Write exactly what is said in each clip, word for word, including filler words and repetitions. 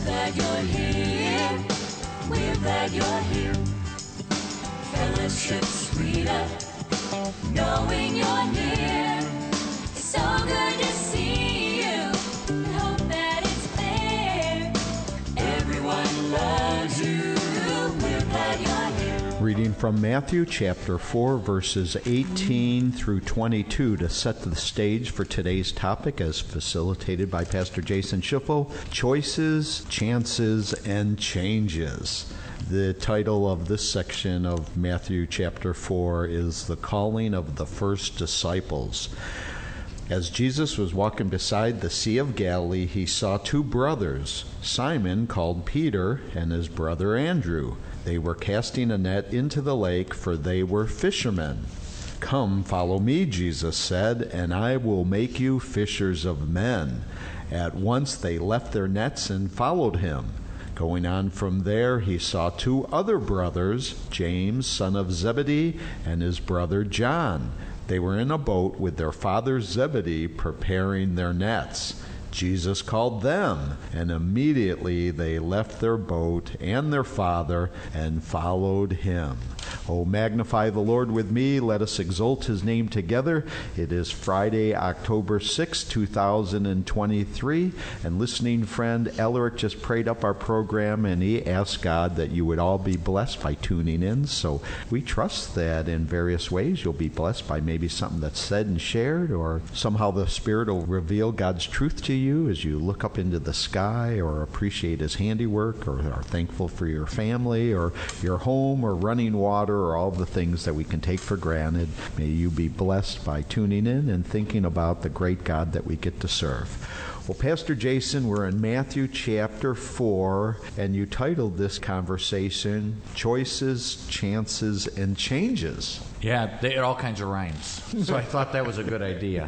glad you're here. We're glad you're here. Fellowship sweeter, knowing you're near. It's so good to see you. We hope that it's clear. Everyone loves you. We're glad you're here. Reading from Matthew chapter four, verses eighteen through twenty-two to set the stage for today's topic as facilitated by Pastor Jason Schiffel, Choices, Chances, and Changes. The title of this section of Matthew chapter four is The Calling of the First Disciples. As Jesus was walking beside the Sea of Galilee, he saw two brothers, Simon, called Peter, and his brother Andrew. They were casting a net into the lake, for they were fishermen. "Come, follow me," Jesus said, "and I will make you fishers of men." At once they left their nets and followed him. Going on from there, he saw two other brothers, James, son of Zebedee, and his brother John. They were in a boat with their father Zebedee, preparing their nets. Jesus called them, and immediately they left their boat and their father and followed him. Oh, magnify the Lord with me. Let us exalt his name together. It is Friday, October sixth, two thousand twenty-three. And listening friend Elric just prayed up our program, and he asked God that you would all be blessed by tuning in. So we trust that in various ways you'll be blessed by maybe something that's said and shared, or somehow the Spirit will reveal God's truth to you as you look up into the sky, or appreciate his handiwork, or are thankful for your family or your home or running water, or all the things that we can take for granted. May you be blessed by tuning in and thinking about the great God that we get to serve. Well, Pastor Jason, we're in Matthew chapter four, and you titled this conversation, Choices, Chances, and Changes. Yeah, they had all kinds of rhymes, so I thought that was a good idea.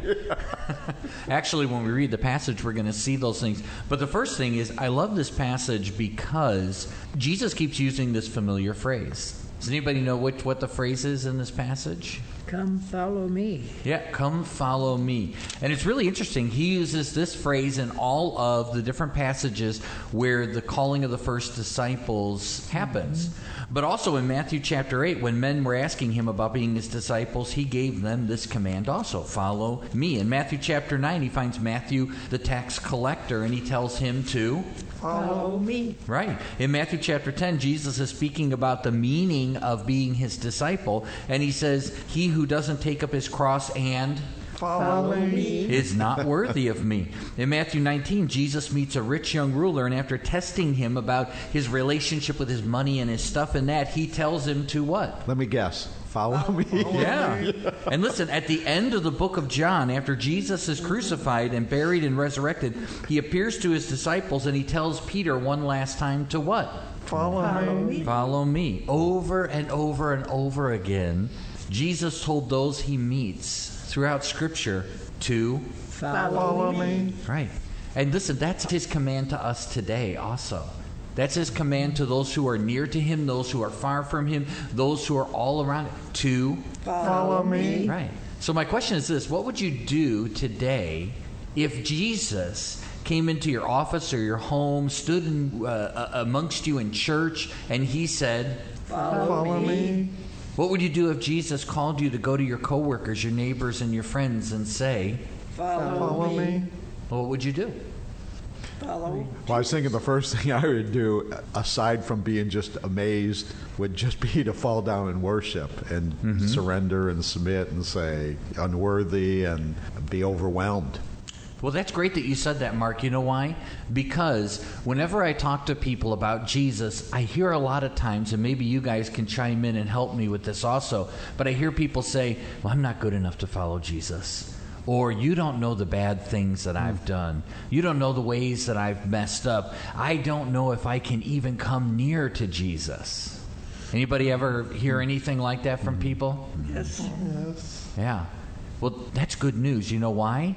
Actually, when we read the passage, we're going to see those things. But the first thing is, I love this passage because Jesus keeps using this familiar phrase. Does anybody know which, what the phrase is in this passage? Come follow me. Yeah, come follow me. And it's really interesting. He uses this phrase in all of the different passages where the calling of the first disciples happens. Mm-hmm. But also in Matthew chapter eight, when men were asking him about being his disciples, he gave them this command also, follow me. In Matthew chapter nine, he finds Matthew the tax collector, and he tells him to follow me. Right. In Matthew chapter ten, Jesus is speaking about the meaning of being his disciple, and he says, he who doesn't take up his cross and follow me is not worthy of me. In Matthew nineteen, Jesus meets a rich young ruler, and after testing him about his relationship with his money and his stuff and that, he tells him to what? Let me guess. Follow me. Yeah. And listen, at the end of the book of John, after Jesus is crucified and buried and resurrected, he appears to his disciples, and he tells Peter one last time to what? Follow, follow me. me. Follow me. Over and over and over again, Jesus told those he meets throughout Scripture to follow, follow me. me. Right. And listen, that's his command to us today also. That's his command to those who are near to him, those who are far from him, those who are all around him, to follow me. Right. So my question is this: what would you do today if Jesus came into your office or your home, stood in, uh, amongst you in church, and he said, follow, follow me. me? What would you do if Jesus called you to go to your coworkers, your neighbors, and your friends and say, follow, follow me? me? Well, what would you do? Follow. Well, I was thinking the first thing I would do, aside from being just amazed, would just be to fall down and worship and mm-hmm. surrender and submit and say, unworthy, and be overwhelmed. Well, that's great that you said that, Mark. You know why? Because whenever I talk to people about Jesus, I hear a lot of times, and maybe you guys can chime in and help me with this also, but I hear people say, well, I'm not good enough to follow Jesus. Or, you don't know the bad things that I've done. You don't know the ways that I've messed up. I don't know if I can even come near to Jesus. Anybody ever hear anything like that from people? Yes. Yes. Yeah. Well, that's good news. You know why?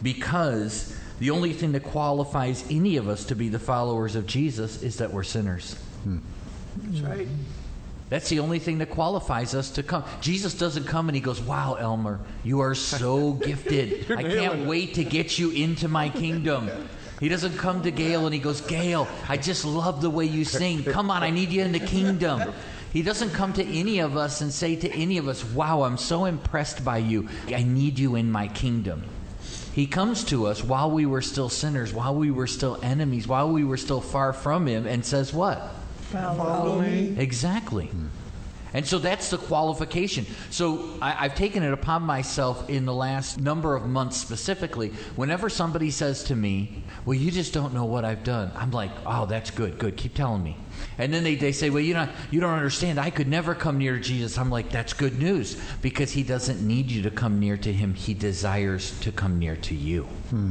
Because the only thing that qualifies any of us to be the followers of Jesus is that we're sinners. Hmm. That's right. That's the only thing that qualifies us to come. Jesus doesn't come and he goes, wow, Elmer, you are so gifted. I can't wait to get you into my kingdom. He doesn't come to Gail and he goes, Gail, I just love the way you sing. Come on, I need you in the kingdom. He doesn't come to any of us and say to any of us, wow, I'm so impressed by you. I need you in my kingdom. He comes to us while we were still sinners, while we were still enemies, while we were still far from him, and says what? Follow me. Exactly. And so that's the qualification. So I, I've taken it upon myself in the last number of months specifically, whenever somebody says to me, well, you just don't know what I've done. I'm like, oh, that's good, good. Keep telling me. And then they, they say, well, you know, you don't understand. I could never come near to Jesus. I'm like, that's good news, because he doesn't need you to come near to him. He desires to come near to you. Hmm.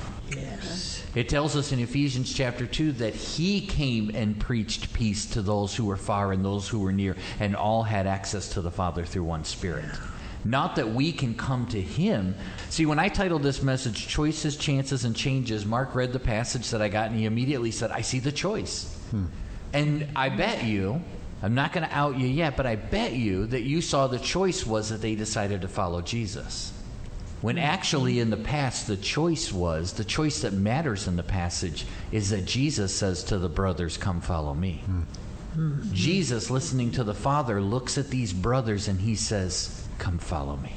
Yes. It tells us in Ephesians chapter two that he came and preached peace to those who were far and those who were near, and all had access to the Father through one Spirit. Not that we can come to him. See, when I titled this message, Choices, Chances, and Changes, Mark read the passage that I got, and he immediately said, I see the choice. Hmm. And I bet you, I'm not going to out you yet, but I bet you that you saw the choice was that they decided to follow Jesus. When actually in the past, the choice was, the choice that matters in the passage is that Jesus says to the brothers, come follow me. Mm-hmm. Jesus, listening to the Father, looks at these brothers and he says, come follow me.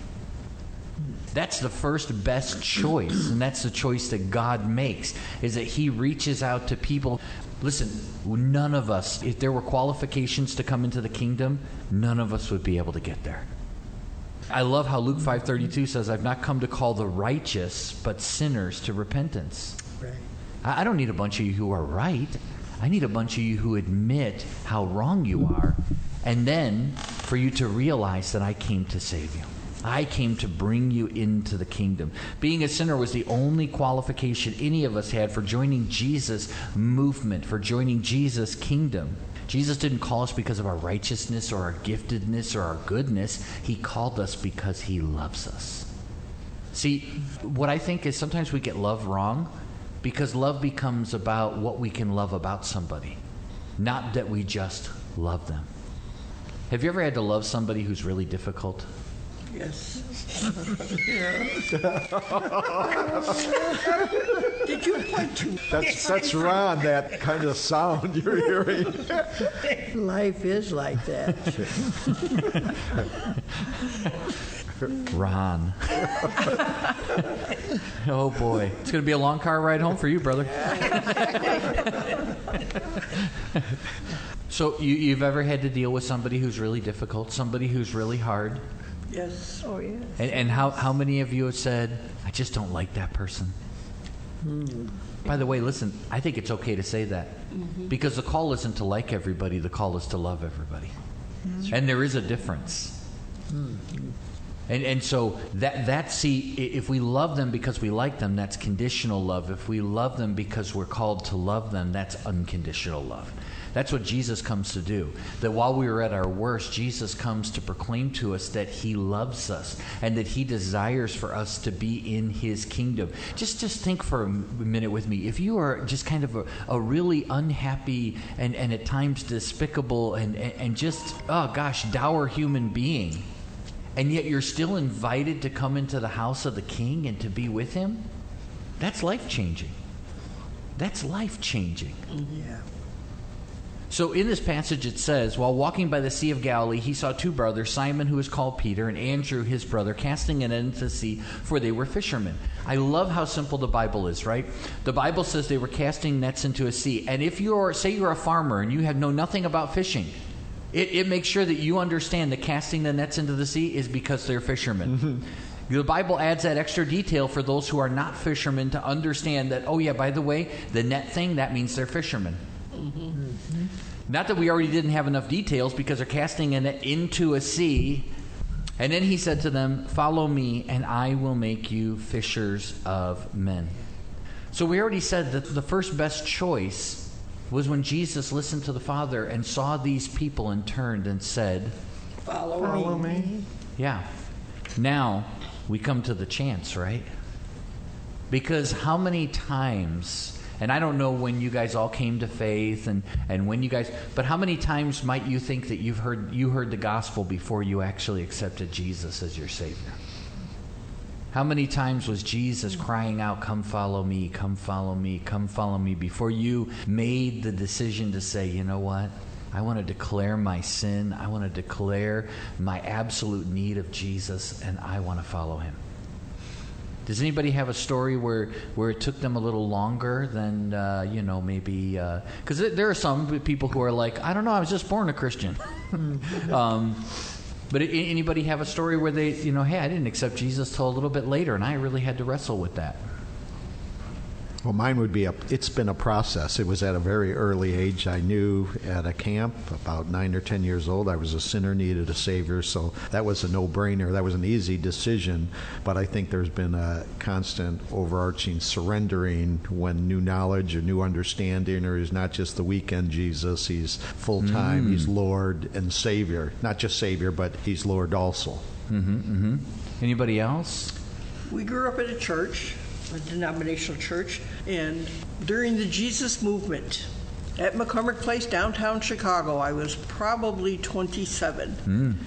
That's the first best choice, and that's the choice that God makes, is that he reaches out to people. Listen, none of us, if there were qualifications to come into the kingdom, none of us would be able to get there. I love how Luke five thirty-two says, I've not come to call the righteous, but sinners to repentance. Right. I don't need a bunch of you who are right. I need a bunch of you who admit how wrong you are, and then for you to realize that I came to save you. I came to bring you into the kingdom. Being a sinner was the only qualification any of us had for joining Jesus' movement, for joining Jesus' kingdom. Jesus didn't call us because of our righteousness or our giftedness or our goodness. He called us because he loves us. See, what I think is sometimes we get love wrong, because love becomes about what we can love about somebody, not that we just love them. Have you ever had to love somebody who's really difficult? Yes. Did you point to? That's that's Ron, that kind of sound you're hearing. Life is like that. Ron. Oh boy. It's going to be a long car ride home for you, brother. So you, you've ever had to deal with somebody who's really difficult, somebody who's really hard? Yes. Oh, yes. And, and how, how many of you have said, I just don't like that person? Hmm. By the way, listen, I think it's okay to say that. Mm-hmm. Because the call isn't to like everybody, the call is to love everybody. Mm-hmm. And there is a difference. Mm-hmm. And and so that that see, if we love them because we like them, that's conditional love. If we love them because we're called to love them, that's unconditional love. That's what Jesus comes to do. That while we were at our worst, Jesus comes to proclaim to us that he loves us and that he desires for us to be in his kingdom. Just just think for a minute with me. If you are just kind of a, a really unhappy and, and at times despicable and, and, and just, oh gosh, dour human being, and yet you're still invited to come into the house of the King and to be with him, that's life-changing. That's life-changing. Yeah. So in this passage it says, while walking by the Sea of Galilee, he saw two brothers, Simon, who is called Peter, and Andrew, his brother, casting a net into the sea, for they were fishermen. I love how simple the Bible is, right? The Bible says they were casting nets into a sea. And if you're, say you're a farmer and you have know nothing about fishing, it, it makes sure that you understand that casting the nets into the sea is because they're fishermen. Mm-hmm. The Bible adds that extra detail for those who are not fishermen to understand that, oh yeah, by the way, the net thing, that means they're fishermen. Mm-hmm. Not that we already didn't have enough details, because they're casting a net into a sea. And then he said to them, follow me and I will make you fishers of men. So we already said that the first best choice was when Jesus listened to the Father and saw these people and turned and said, Follow, Follow me. me. Yeah. Now we come to the chance, right? Because how many times... And I don't know when you guys all came to faith and, and when you guys, but how many times might you think that you've heard you heard the gospel before you actually accepted Jesus as your Savior? How many times was Jesus crying out, come follow me, come follow me, come follow me, before you made the decision to say, you know what? I want to declare my sin. I want to declare my absolute need of Jesus, and I want to follow him. Does anybody have a story where, where it took them a little longer than, uh, you know, maybe... Because uh, there are some people who are like, I don't know, I was just born a Christian. um, but it, anybody have a story where they, you know, hey, I didn't accept Jesus till a little bit later, and I really had to wrestle with that? Well, mine would be a, it's been a process. It was at a very early age. I knew at a camp, about nine or ten years old, I was a sinner, needed a Savior, so that was a no-brainer. That was an easy decision, but I think there's been a constant overarching surrendering when new knowledge or new understanding, or he's not just the weekend Jesus, he's full-time, mm. he's Lord and Savior. Not just Savior, but he's Lord also. Mm-hmm, mm-hmm. Anybody else? We grew up at a church, a denominational church, and during the Jesus movement at McCormick Place, downtown Chicago, I was probably twenty-seven. Mm.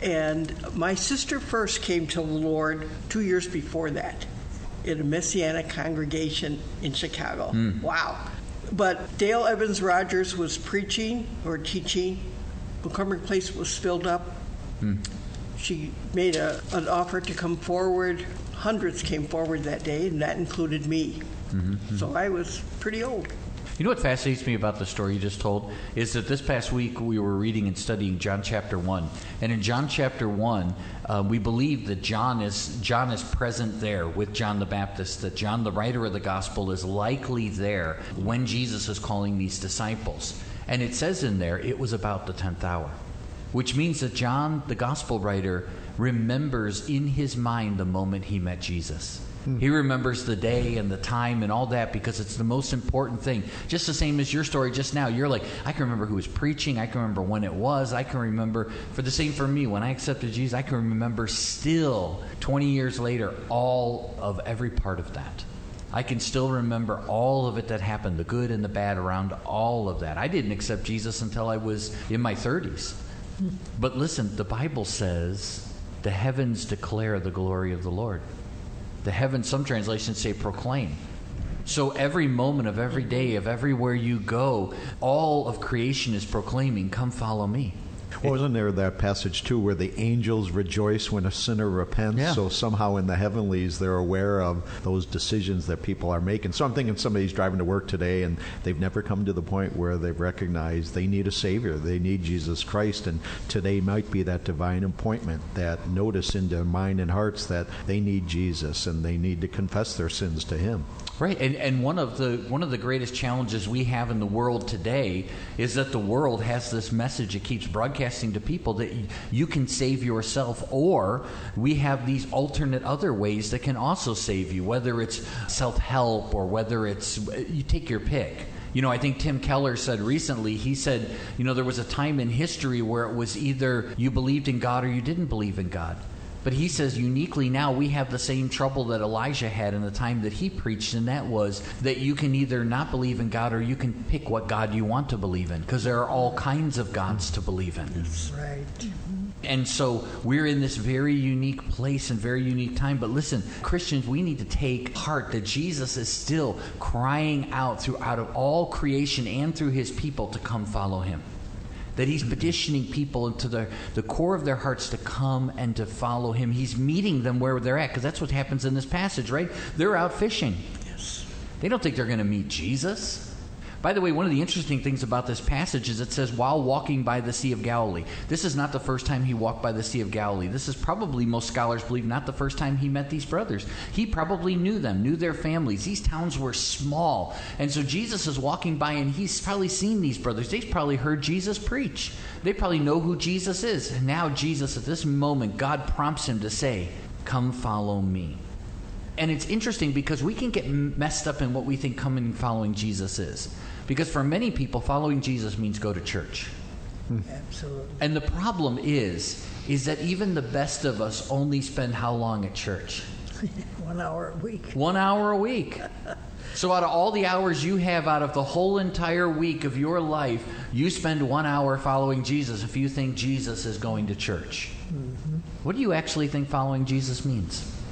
And my sister first came to the Lord two years before that in a Messianic congregation in Chicago. Mm. Wow. But Dale Evans Rogers was preaching or teaching. McCormick Place was filled up. Mm. She made a, an offer to come forward. Hundreds came forward that day, and that included me. Mm-hmm, mm-hmm. So I was pretty old. You know what fascinates me about the story you just told is that this past week we were reading and studying John chapter one. And in John chapter one, uh, we believe that John is John is present there with John the Baptist, that John, the writer of the gospel, is likely there when Jesus is calling these disciples. And it says in there, it was about the tenth hour, which means that John, the gospel writer, remembers in his mind the moment he met Jesus. Hmm. He remembers the day and the time and all that because it's the most important thing. Just the same as your story just now. You're like, I can remember who was preaching. I can remember when it was. I can remember, for the same for me, when I accepted Jesus, I can remember still, twenty years later, all of every part of that. I can still remember all of it that happened, the good and the bad around all of that. I didn't accept Jesus until I was in my thirties. Hmm. But listen, the Bible says the heavens declare the glory of the Lord. The heavens, some translations say proclaim. So every moment of every day, of everywhere you go, all of creation is proclaiming, come follow me. Well, wasn't there that passage, too, where the angels rejoice when a sinner repents? Yeah. So somehow in the heavenlies, they're aware of those decisions that people are making. So I'm thinking somebody's driving to work today, and they've never come to the point where they've recognized they need a Savior. They need Jesus Christ. And today might be that divine appointment, that notice in their mind and hearts that they need Jesus, and they need to confess their sins to Him. Right, and and one of the one of the greatest challenges we have in the world today is that the world has this message it keeps broadcasting to people that you, you can save yourself, or we have these alternate other ways that can also save you, whether it's self-help or whether it's, you take your pick. You know, I think Tim Keller said recently, he said, you know, there was a time in history where it was either you believed in God or you didn't believe in God. But he says uniquely now we have the same trouble that Elijah had in the time that he preached, and that was that you can either not believe in God or you can pick what God you want to believe in, because there are all kinds of gods to believe in. That's right. And so we're in this very unique place and very unique time. But listen, Christians, we need to take heart that Jesus is still crying out throughout of all creation and through his people to come follow him. That he's petitioning people into the, the core of their hearts to come and to follow him. He's meeting them where they're at, because that's what happens in this passage, right? They're out fishing. Yes. They don't think they're going to meet Jesus. By the way, one of the interesting things about this passage is it says, while walking by the Sea of Galilee. This is not the first time he walked by the Sea of Galilee. This is probably, most scholars believe, not the first time he met these brothers. He probably knew them, knew their families. These towns were small. And so Jesus is walking by, and he's probably seen these brothers. They've probably heard Jesus preach. They probably know who Jesus is. And now Jesus, at this moment, God prompts him to say, come follow me. And it's interesting because we can get messed up in what we think coming and following Jesus is. Because for many people, following Jesus means go to church. Absolutely. And the problem is, is that even the best of us only spend how long at church? One hour a week. One hour a week. So out of all the hours you have out of the whole entire week of your life, you spend one hour following Jesus if you think Jesus is going to church. Mm-hmm. What do you actually think following Jesus means?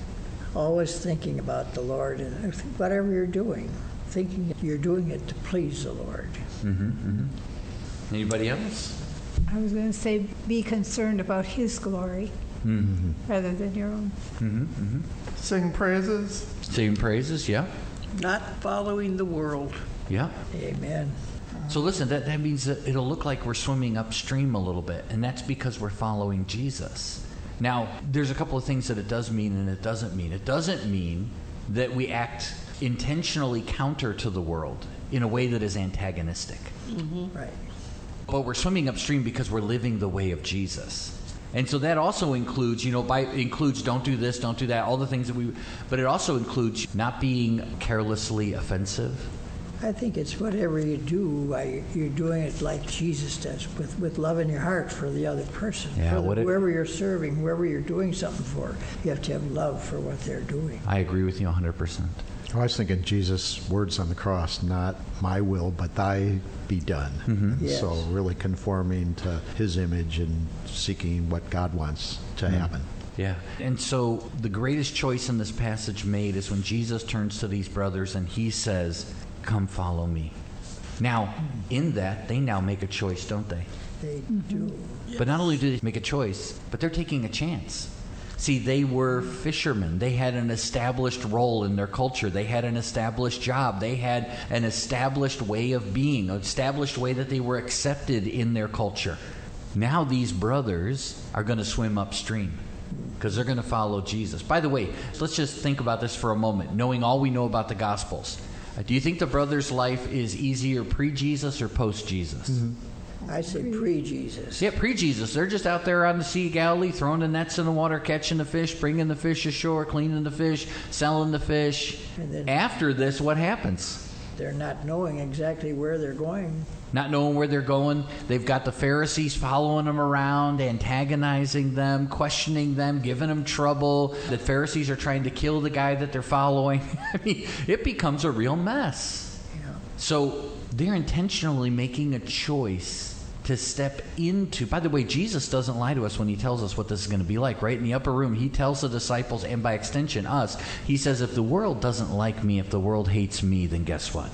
always thinking about the Lord and whatever you're doing, thinking you're doing it to please the Lord. Mm-hmm, mm-hmm. Anybody else? I was going to say, be concerned about His glory Mm-hmm. rather than your own. Mm-hmm, mm-hmm. Sing praises. Sing praises, yeah. Not following the world. Yeah. Amen. So listen, that, that means that it'll look like we're swimming upstream a little bit, and that's because we're following Jesus. Now, there's a couple of things that it does mean and it doesn't mean. It doesn't mean that we act intentionally counter to the world in a way that is antagonistic. Mm-hmm. Right. But we're swimming upstream because we're living the way of Jesus. And so that also includes, you know, by includes don't do this, don't do that, all the things that we, but it also includes not being carelessly offensive. I think it's whatever you do, I- you're doing it like Jesus does, with, with love in your heart for the other person. Yeah, For the- what it- whoever you're serving, whoever you're doing something for, you have to have love for what they're doing. I agree with you one hundred percent. I was thinking Jesus' words on the cross, not my will, but thy be done. Mm-hmm. And Yes. So really conforming to his image and seeking what God wants to happen. Yeah. And so the greatest choice in this passage made is when Jesus turns to these brothers and he says, come follow me. Now, in that, they now make a choice, don't they? They do. But not only do they make a choice, but they're taking a chance. See, they were fishermen. They had an established role in their culture. They had an established job. They had an established way of being, an established way that they were accepted in their culture. Now these brothers are going to swim upstream because they're going to follow Jesus. By the way, let's just think about this for a moment, knowing all we know about the Gospels. Uh, do you think the brothers' life is easier pre-Jesus or post-Jesus? Mm-hmm. I say pre-Jesus. Yeah, pre-Jesus. They're just out there on the Sea of Galilee, throwing the nets in the water, catching the fish, bringing the fish ashore, cleaning the fish, selling the fish. And then- After this, what happens? They're not knowing exactly where they're going. Not knowing where they're going. They've got the Pharisees following them around, antagonizing them, questioning them, giving them trouble. The Pharisees are trying to kill the guy that they're following. I mean, it becomes a real mess. Yeah. So they're intentionally making a choice to step into. By the way, Jesus doesn't lie to us when he tells us what this is going to be like. Right in the upper room, he tells the disciples, and by extension us, he says, if the world doesn't like me, if the world hates me, then guess what?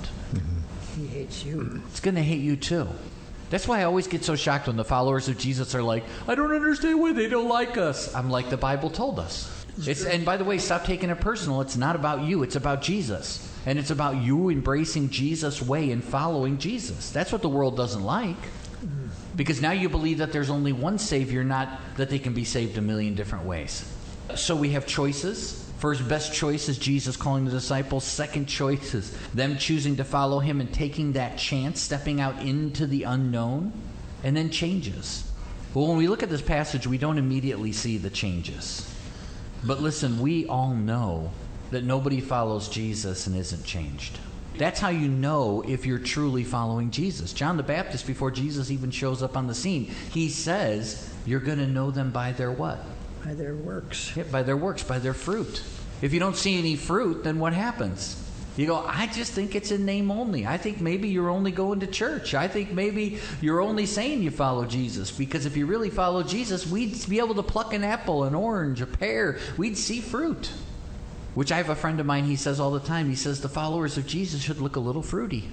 He hates you. It's going to hate you too. That's why I always get so shocked when the followers of Jesus are like, I don't understand why they don't like us. I'm like, the Bible told us. It's, and by the way, stop taking it personal. It's not about you. It's about Jesus. And it's about you embracing Jesus' way and following Jesus. That's what the world doesn't like. Because now you believe that there's only one Savior, not that they can be saved a million different ways. So we have choices. First best choice is Jesus calling the disciples. Second choice is them choosing to follow him and taking that chance, stepping out into the unknown, and then changes. Well, when we look at this passage, we don't immediately see the changes. But listen, we all know that nobody follows Jesus and isn't changed. That's how you know if you're truly following Jesus. John the Baptist, before Jesus even shows up on the scene, he says, you're going to know them by their what? By their works. Yeah, by their works, by their fruit. If you don't see any fruit, then what happens? You go, I just think it's in name only. I think maybe you're only going to church. I think maybe you're only saying you follow Jesus. Because if you really follow Jesus, we'd be able to pluck an apple, an orange, a pear. We'd see fruit. Which I have a friend of mine, he says all the time, he says the followers of Jesus should look a little fruity.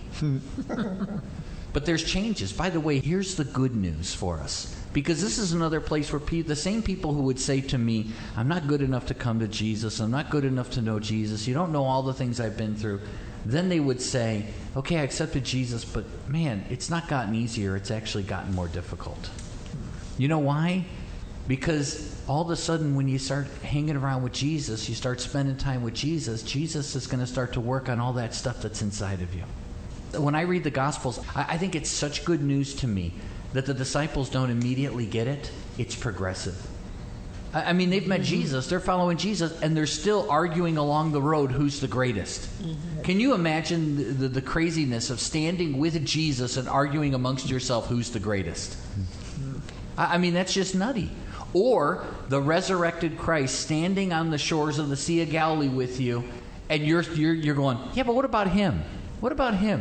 But there's changes. By the way, here's the good news for us. Because this is another place where pe- the same people who would say to me, I'm not good enough to come to Jesus, I'm not good enough to know Jesus, you don't know all the things I've been through. Then they would say, okay, I accepted Jesus, but man, it's not gotten easier, it's actually gotten more difficult. You know why? Because all of a sudden when you start hanging around with Jesus, you start spending time with Jesus, Jesus is going to start to work on all that stuff that's inside of you. When I read the Gospels, I, I think it's such good news to me that the disciples don't immediately get it. It's progressive. I, I mean, they've met Jesus, they're following Jesus, and they're still arguing along the road who's the greatest. Mm-hmm. Can you imagine the, the, the craziness of standing with Jesus and arguing amongst yourself who's the greatest? Mm-hmm. I, I mean, that's just nutty. Or the resurrected Christ standing on the shores of the Sea of Galilee with you, and you're, you're, you're going, yeah, but what about him? What about him?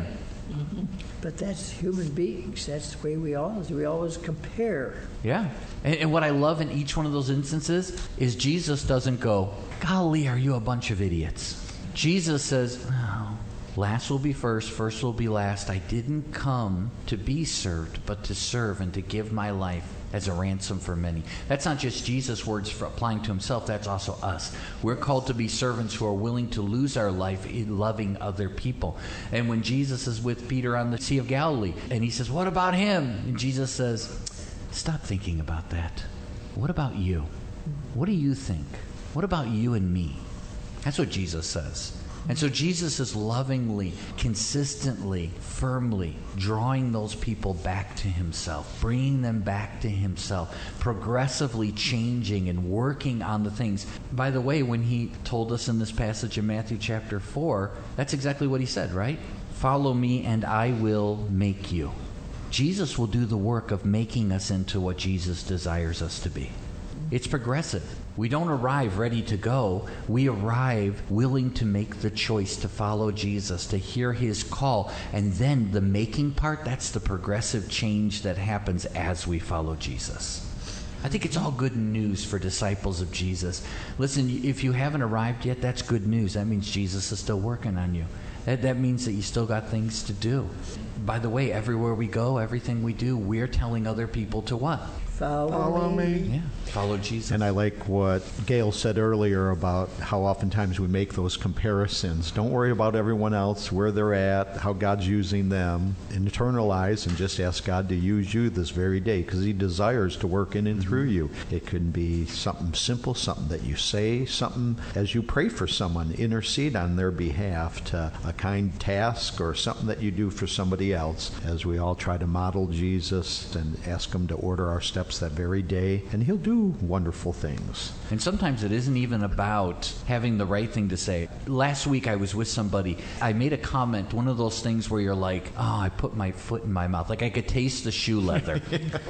But that's human beings. That's the way we always we always compare. Yeah. And, and what I love in each one of those instances is Jesus doesn't go, golly, are you a bunch of idiots? Jesus says, oh, last will be first, first will be last. I didn't come to be served, but to serve and to give my life as a ransom for many. That's not just Jesus' words for applying to himself, that's also us. We're called to be servants who are willing to lose our life in loving other people. And when Jesus is with Peter on the Sea of Galilee, and he says, what about him? And Jesus says, stop thinking about that. What about you? What do you think? What about you and me? That's what Jesus says. And so Jesus is lovingly, consistently, firmly drawing those people back to himself, bringing them back to himself, progressively changing and working on the things. By the way, when he told us in this passage in Matthew chapter four, that's exactly what he said, right? Follow me and I will make you. Jesus will do the work of making us into what Jesus desires us to be. It's progressive. We don't arrive ready to go. We arrive willing to make the choice to follow Jesus, to hear his call. And then the making part, that's the progressive change that happens as we follow Jesus. I think it's all good news for disciples of Jesus. Listen, if you haven't arrived yet, that's good news. That means Jesus is still working on you. That, that means that you still got things to do. By the way, everywhere we go, everything we do, we're telling other people to what? Follow, Follow me. Yeah, follow Jesus. And I like what Gail said earlier about how oftentimes we make those comparisons. Don't worry about everyone else, where they're at, how God's using them. Internalize and just ask God to use you this very day, because he desires to work in and mm-hmm. through you. It can be something simple, something that you say, something as you pray for someone, intercede on their behalf, to a kind task or something that you do for somebody else, as we all try to model Jesus and ask him to order our steps that very day, and he'll do wonderful things. And sometimes it isn't even about having the right thing to say. Last week I was with somebody. I made a comment, one of those things where you're like, oh, I put my foot in my mouth. Like I could taste the shoe leather.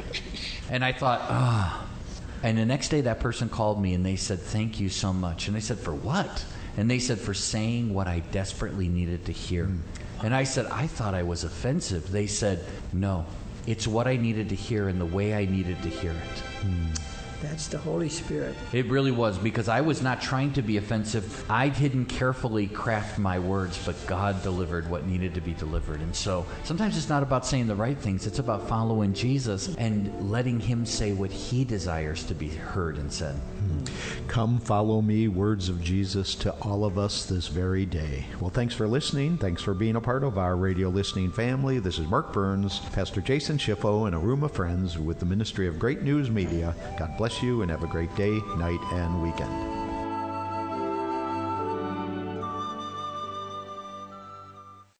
And I thought, ah. Oh. And the next day that person called me and they said, thank you so much. And I said, for what? And they said, for saying what I desperately needed to hear. Mm. And I said, I thought I was offensive. They said, no. It's what I needed to hear and the way I needed to hear it. Hmm. That's the Holy Spirit. It really was, because I was not trying to be offensive. I didn't carefully craft my words, but God delivered what needed to be delivered. And so sometimes it's not about saying the right things. It's about following Jesus and letting him say what he desires to be heard and said. Hmm. Come follow me, words of Jesus to all of us this very day. Well, thanks for listening. Thanks for being a part of our radio listening family. This is Mark Burns, Pastor Jason Schiffo, and a room of friends with the Ministry of Great News Media. God bless you and have a great day, night, and weekend.